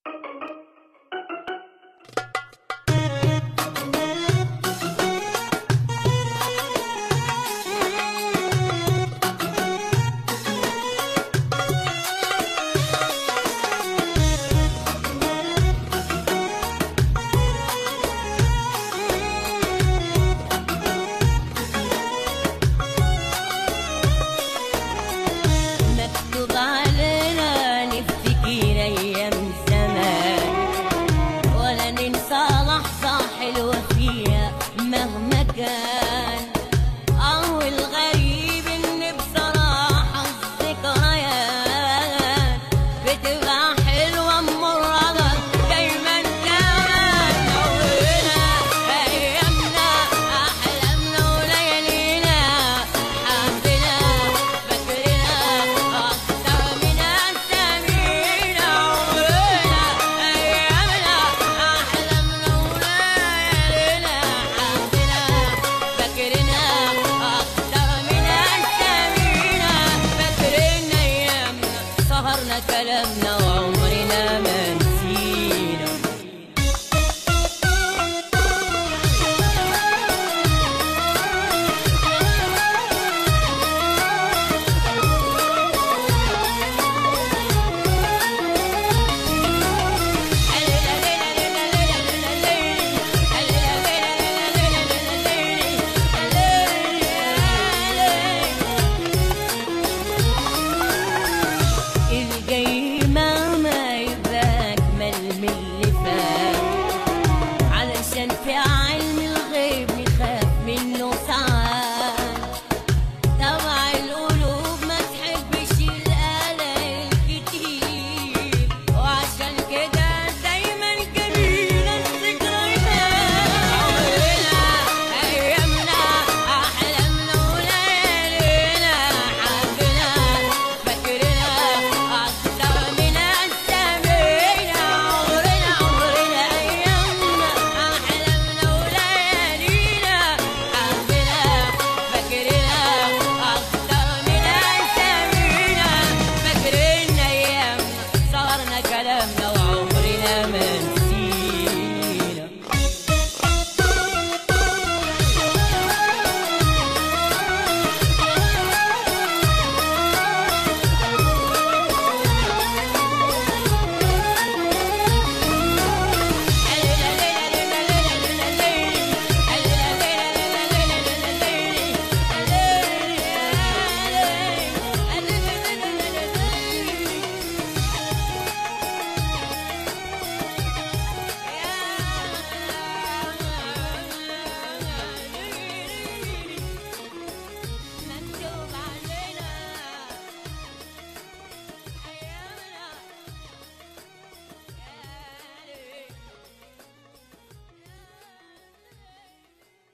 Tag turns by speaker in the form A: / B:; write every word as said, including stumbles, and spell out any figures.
A: مهما كان أول غريب إن بصراحة الذكريات بتبقى حلوة مرة دايما كمان أولنا أيامنا أحلامنا وليالينا حافلنا فاكرنا أكتر من أسامينا أولنا أيامنا أحلامنا وليالينا فاكرنا أكتر من أسامينا فاكرين أيامنا سهرنا كلامنا وعمرنا ما نسينا. الجاي مهما يبقى أجمل من اللي فات علشان في علم الغيب نخاف منه ساعات. طبع القلوب ما تحبش القلق الكتير وعشان كده دايما جميلة الذكريات. عمرنا أيامنا أحلامنا وليالينا حبنا فاكرنا أكتر من أسامينا. عمرنا عمرنا أيامنا أحلامنا وليالينا حبنا فاكرنا أكتر من أسامينا فاكرين أيامنا سهرنا كلامنا وعمرنا ما